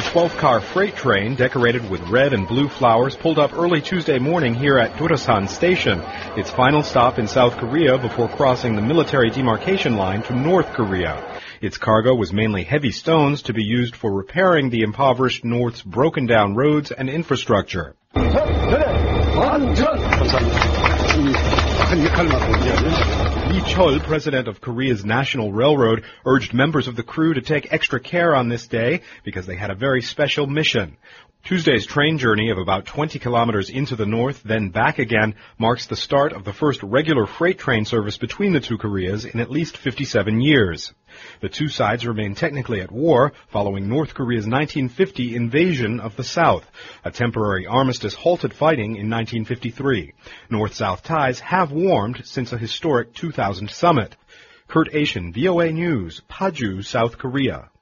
12-car freight train decorated with red and blue flowers pulled up early Tuesday morning here at Durasan Station, its final stop in South Korea before crossing the military demarcation line to North Korea. Its cargo was mainly heavy stones to be used for repairing the impoverished North's broken-down roads and infrastructure. Lee Chol, president of Korea's National Railroad, urged members of the crew to take extra care on this day because they had a very special mission. Tuesday's train journey of about 20 kilometers into the north, then back again, marks the start of the first regular freight train service between the two Koreas in at least 57 years. The two sides remain technically at war following North Korea's 1950 invasion of the South. A temporary armistice halted fighting in 1953. North-South ties have warmed since a historic 2000 summit. Kurt Asian, VOA News, Paju, South Korea.